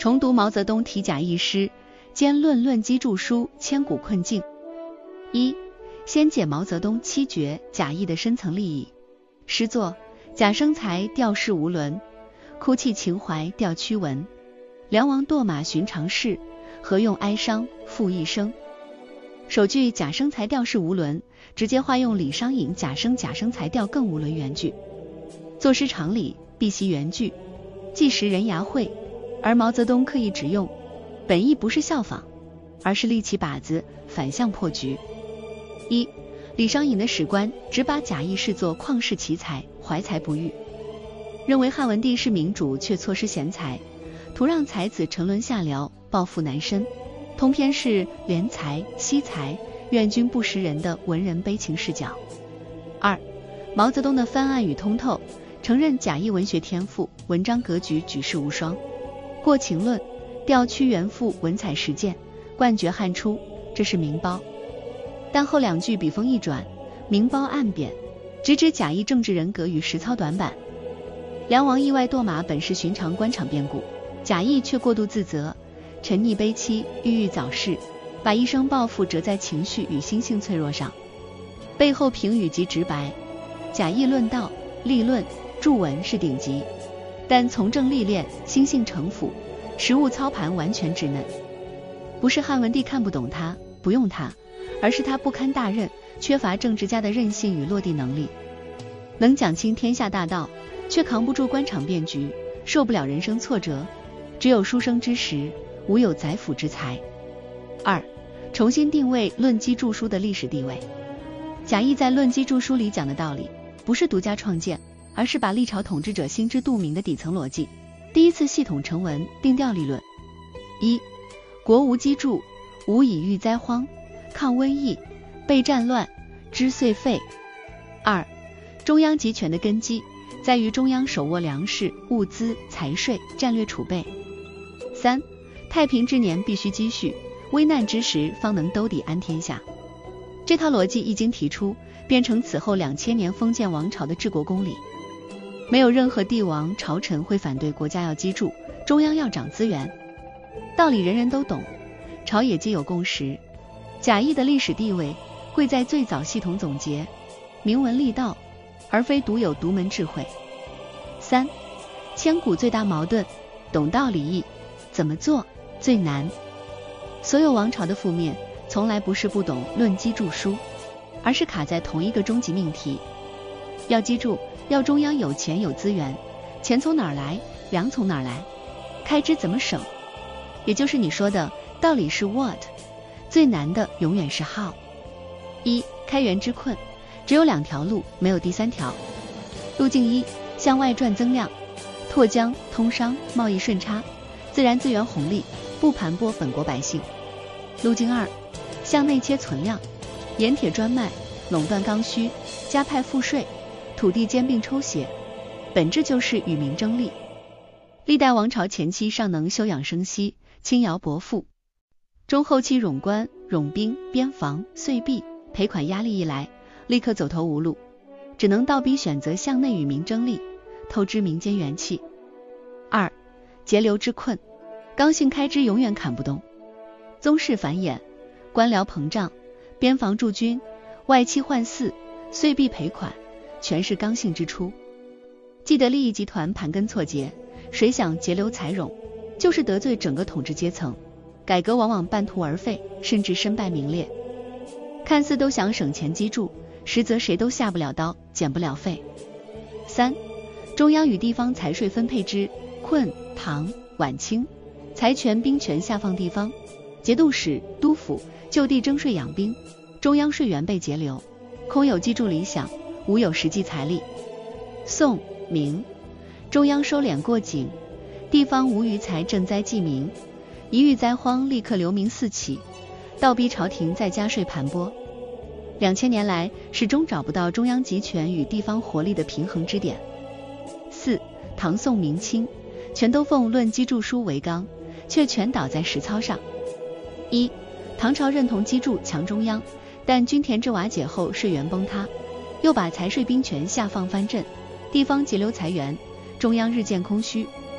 重读毛泽东题贾谊诗，兼论基著书，千古困境。一、先解毛泽东七绝贾谊的深层利益。诗作：贾生才调世无伦，哭泣情怀调屈文。梁王堕马寻常事，何用哀伤赋一生。首句贾生才调世无伦，直接化用李商隐贾生才调更无伦原句。作诗常理，必习原句，既识人牙慧，而毛泽东刻意只用，本意不是效仿，而是立起靶子，反向破局。一、李商隐的史观只把贾谊视作旷世奇才，怀才不遇，认为汉文帝是明主，却错失贤才，徒让才子沉沦下僚，抱负难伸，通篇是怜才惜才，愿君不识人的文人悲情视角。二、毛泽东的翻案与通透，承认贾谊文学天赋，文章格局举世无双，过情论，调屈原赋，文采实践，冠绝汉初，这是明褒。但后两句笔锋一转，明褒暗贬，直指贾谊政治人格与实操短板。梁王意外堕马本是寻常官场变故，贾谊却过度自责，沉溺悲戚，郁郁早逝，把一生抱负折在情绪与心性脆弱上。背后评语极直白，贾谊论道、立论、著文是顶级，但从政历练、心性城府、实务操盘完全稚嫩。不是汉文帝看不懂他，不用他，而是他不堪大任，缺乏政治家的韧性与落地能力。能讲清天下大道，却扛不住官场变局，受不了人生挫折，只有书生之实，无有宰辅之才。二、重新定位论基著书的历史地位。贾谊在论基著书里讲的道理，不是独家创建，而是把历朝统治者心知肚明的底层逻辑，第一次系统成文定调理论。一、国无基著，无以御灾荒，抗瘟疫，备战乱，知岁废。二、中央集权的根基在于中央手握粮食、物资、财税、战略储备。三、太平之年必须积蓄，危难之时方能兜底安天下。这套逻辑一经提出，变成此后2000年封建王朝的治国公理。没有任何帝王朝臣会反对国家要基筑，中央要掌资源，道理人人都懂，朝野皆有共识。贾谊的历史地位贵在最早系统总结，明文立道，而非独有独门智慧。三、千古最大矛盾，懂道理易，怎么做最难。所有王朝的覆灭，从来不是不懂论基著书，而是卡在同一个终极命题。要基筑，要中央有钱有资源，钱从哪儿来，粮从哪儿来，开支怎么省，也就是你说的道理是 what， 最难的永远是 how。 一、开源之困，只有2条路，没有第3条。路径一，向外赚增量，拓疆通商，贸易顺差，自然资源红利，不盘剥本国百姓。路径二，向内切存量，盐铁专卖，垄断刚需，加派赋税，土地兼并抽血，本质就是与民争利。历代王朝前期尚能休养生息，轻徭薄赋，中后期冗官、冗兵、边防、岁币、赔款压力一来，立刻走投无路，只能倒逼选择向内与民争利，透支民间元气。二、节流之困，刚性开支永远砍不动，宗室繁衍，官僚膨胀，边防驻军，外戚换嗣，岁币赔款，全是刚性支出。既得利益集团盘根错节，谁想节流财冗，就是得罪整个统治阶层，改革往往半途而废，甚至身败名裂。看似都想省钱基筑，实则谁都下不了刀，减不了费。三、中央与地方财税分配之困唐晚清，财权兵权下放地方，节度使、督府就地征税养兵，中央税源被节流，空有基筑理想，无有实际财力。宋明，中央收敛过紧，地方无余财赈灾济民，一遇灾荒立刻流民四起，倒逼朝廷再加税盘剥。2000年来始终找不到中央集权与地方活力的平衡支点。四、唐宋明清全都奉论基著书为纲，却全倒在实操上。一、唐朝认同基筑强中央，但均田制瓦解后税源崩塌，又把财税兵权下放藩镇，地方节流财源，中央日渐空虚，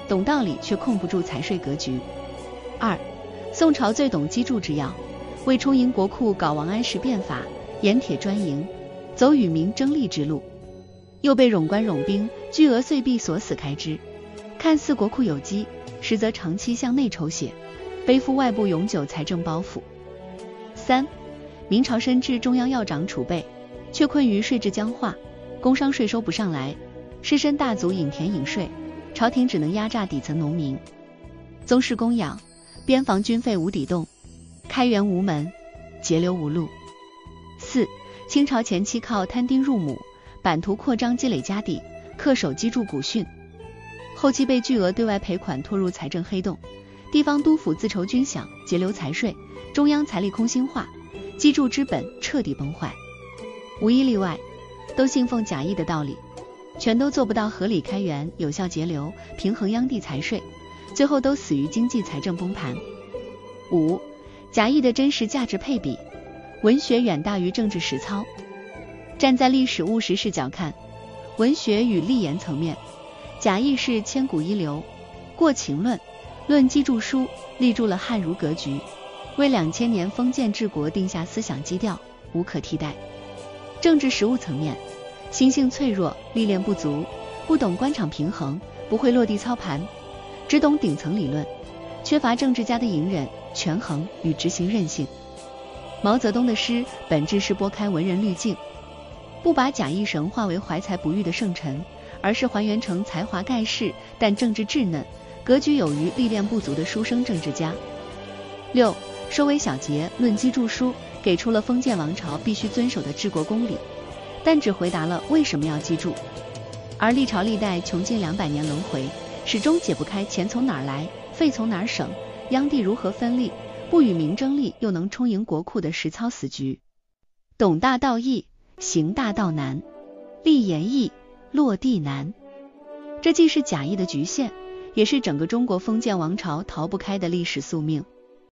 懂道理却控不住财税格局。2. 宋朝最懂机铸制药，为充盈国库搞王安石变法，盐铁专营，走与民争利之路，又被冗官冗兵巨额岁币锁死开支，看似国库有机，实则长期向内抽血，背负外部永久财政包袱。3. 明朝深知中央要涨储备，却困于税制僵化，工商税收不上来，士绅大族引田引税，朝廷只能压榨底层农民。宗室供养，边防军费无底洞，开源无门，节流无路。4. 清朝前期靠摊丁入亩，版图扩张积累家底，恪守机铸古训，后期被巨额对外赔款拖入财政黑洞，地方督府自筹军饷，节流财税，中央财力空心化，机铸之本彻底崩坏。无一例外，都信奉贾谊的道理，全都做不到合理开源、有效节流、平衡央地财税，最后都死于经济财政崩盘。5. 贾谊的真实价值配比，文学远大于政治实操。站在历史务实视角看，文学与立言层面，贾谊是千古一流，过秦论，论机著书，立住了汉儒格局，为2000年封建治国定下思想基调，无可替代。政治实务层面，心性脆弱，历练不足，不懂官场平衡，不会落地操盘，只懂顶层理论，缺乏政治家的隐忍、权衡与执行韧性。毛泽东的诗本质是拨开文人滤镜，不把贾谊神化为怀才不遇的圣臣，而是还原成才华盖世但政治稚嫩、格局有余、历练不足的书生政治家。6. 收为小节，论机著书，给出了封建王朝必须遵守的治国公理，但只回答了为什么要记住，而历朝历代穷尽200年轮回，始终解不开钱从哪儿来，费从哪儿省，央地如何分利，不与民争利又能充盈国库的实操死局。懂大道易，行大道难，立言易，落地难。这既是贾谊的局限，也是整个中国封建王朝逃不开的历史宿命。